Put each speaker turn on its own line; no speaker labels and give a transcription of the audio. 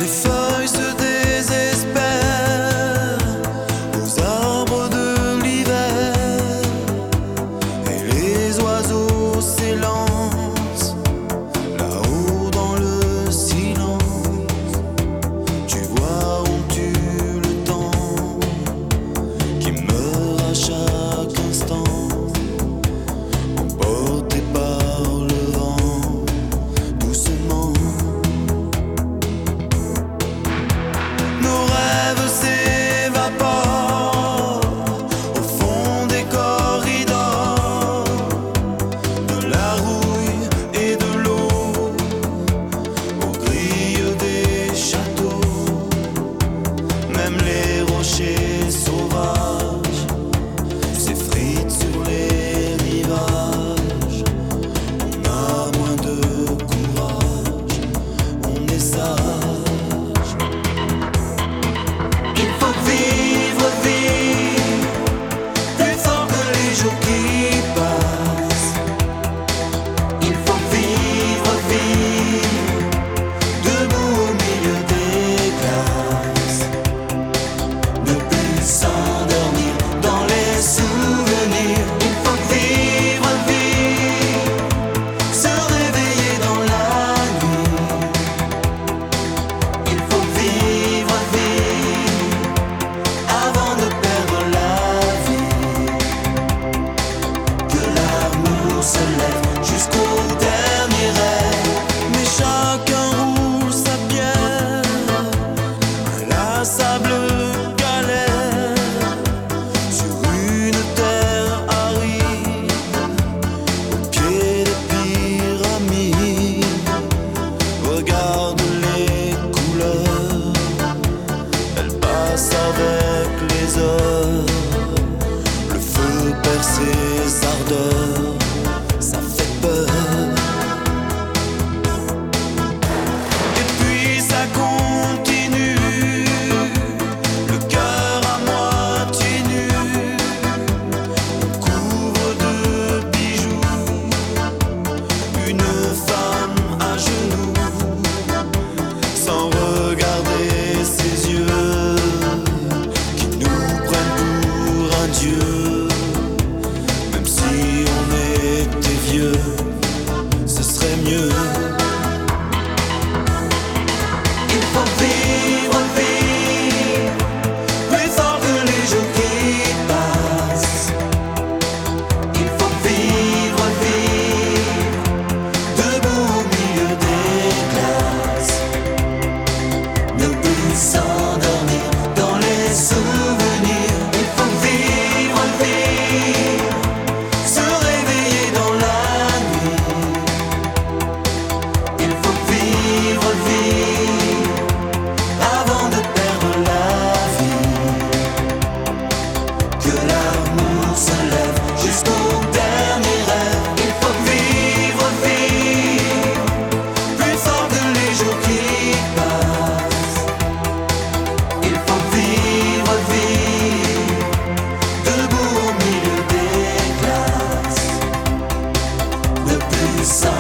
Les feuilles se désespèrent aux arbres de l'hiver et les oiseaux s'élancent là-haut dans le silence. Tu vois, on tue le temps qui meurt à chaque instant, emporté par le vent doucement. Nos rêves s'évaporent au fond des corridors, de la rouille et de l'eau aux grilles des châteaux. Même les rochers sauvages s'effritent sur les rivages. On a moins de courage, on est sage. Il faut vivre, vivre, plus fort que les jours qui passent. Il faut vivre, vivre, debout au milieu des glaces. Ne plus s'endormir dans les souvenirs. Il faut vivre, vivre, se réveiller dans la nuit. Il faut vivre, vivre, avant de perdre la vie. Que l'amour se lève jusqu'au dernier rêve. Mais chacun roule sa pierre, inlassable galère, sur une terre aride, au pied des pyramides. Regarde les couleurs, elles passent avec les heures. Le feu perd ses ardeurs, ça fait peur. Et puis ça continue, le cœur à moitié nu. On couvre de bijoux une femme à genoux, sans regarder ses yeux qui nous prennent pour un dieu. Même si on était vieux, ce serait mieux. Il faut vivre, vivre, plus fort que les jours qui passent. Il faut vivre, vivre, debout au milieu des glaces. Ne plus s'endormir dans les souvenirs. Il faut vivre, vivre, se réveiller dans la nuit. Il faut vivre, vivre, avant de perdre la vie. Que l'amour se lève jusqu'au dernier rêve. Il faut vivre, vivre, plus fort que les jours qui passent. Il faut vivre, vivre, debout au milieu des glaces. Ne plus